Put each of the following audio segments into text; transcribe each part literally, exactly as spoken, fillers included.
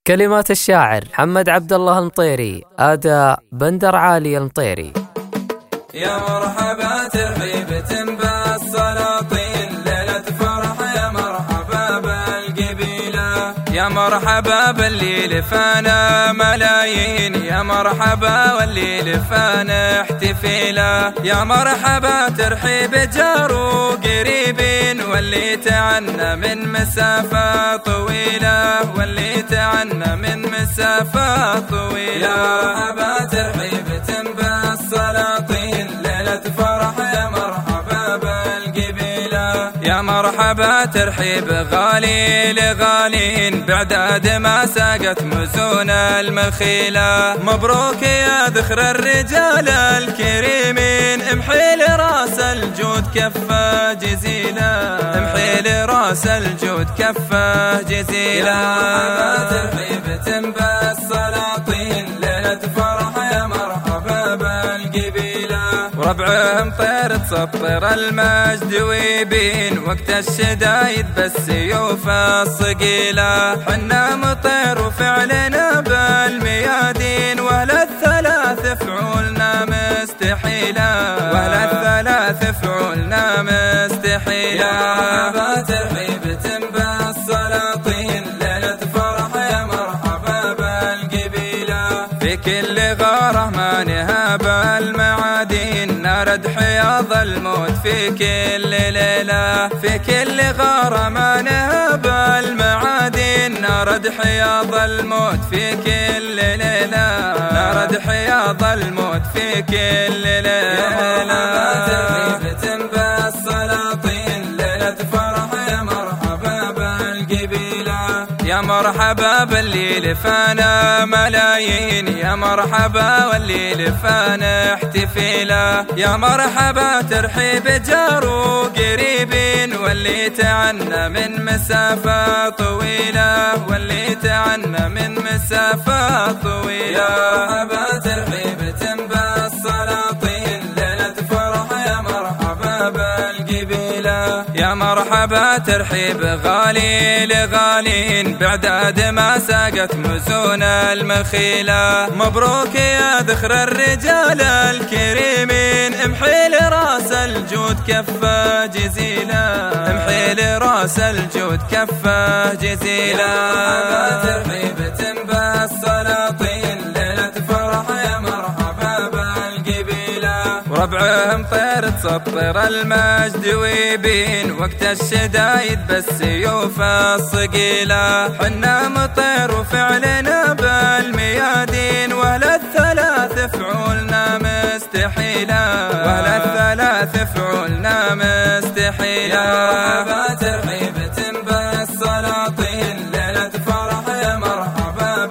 كلمات الشاعر محمد عبد الله المطيري، أداء بندر عالي المطيري. يا مرحبا ترحيبة بالسلاطين، ليلة فرح يا مرحبا بالقبيلة، يا مرحبا باللي لفانا ملايين، يا مرحبا واللي لفانا احتفاله، يا مرحبا ترحيب جار وقريبين، واللي تعنى من مسافة طويلة، واللي تعنى من مسافة طويلة. يا مرحبا ترحيبة بالسلاطين، ليلة فرح يا مرحبا بالقبيلة، يا مرحبا ترحيب غالي لغالين، بعداد ما ساقت مزون المخيلة، مبروك يا ذخر الرجال الكريمين، امحي لراس الجود كفه جزيلة، امحي لراس الجود كفه جزيلة. يا ترحيبة بالسلاطين، ليلة فرح يا مرحبا بالقبيلة، وربعهم طير تسطر المجد ويبين، وقت الشدايد بالسيوف الصقيلة، حنا مطير وفعلنا بالميادين، ولا الثلاث فعولنا مستحيلة، ولا الثلاث فعولنا مستحيلة. يا ترحيبة بالسلاطين، ليلة فرح يا مرحبا بالقبيلة، في كل غارة ما نهاب المعادين، نرد حياض الموت في كل ليلة، في كل غارة ما نهاب المعادين، نرد حياض الموت في كل ليلة، نرد حياض الموت في كل ليلة. يا ترحيبة بالسلاطين، ليلة فرح يا مرحبا بالقبيلة، يا مرحبا باللي لفانا ملايين، يا مرحبا واللي لفانا احتفاله، يا مرحبا ترحيب جار وقريبين، واللي تعنى من مسافة طويلة، واللي تعنى من مسافة طويلة. يا مرحبا ترحيبة بالسلاطين، ليلة فرح يا مرحبا بالقبيلة، يا مرحبا ترحيب غالي لغالين، بعداد ما ساقت مزون المخيلة، مبروك يا ذخر الرجال الكريمين، امحي لراس الجود كفه جزيلة، امحي لراس الجود كفه جزيلة. يا ترحيبة بالسلاطين، ليلة فرح يا مرحبا بالقبيلة، وربعهم طير تسطر المجد ويبين، وقت الشدايد بالسيوف الصقيلة، حنا مطير وفعلنا بالميادين، ولا الثلاث فعولنا مستحيلة، ولا الثلاث فعولنا مستحيلة. يا ترحيبة بالسلاطين، ليلة فرح يا مرحبا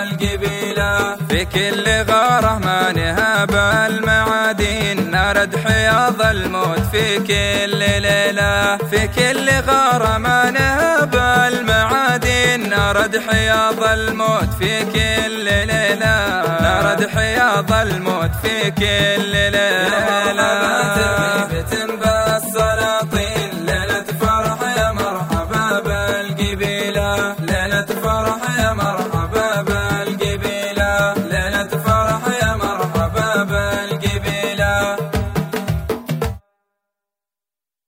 بالقبيلة، في كل غارة ما نهاب المعادين، نرد حياض الموت في كل ليلة، في كل غارة ما نهاب المعادين، نرد حياض الموت في كل ليلة، نرد حياض الموت في كل ليلة.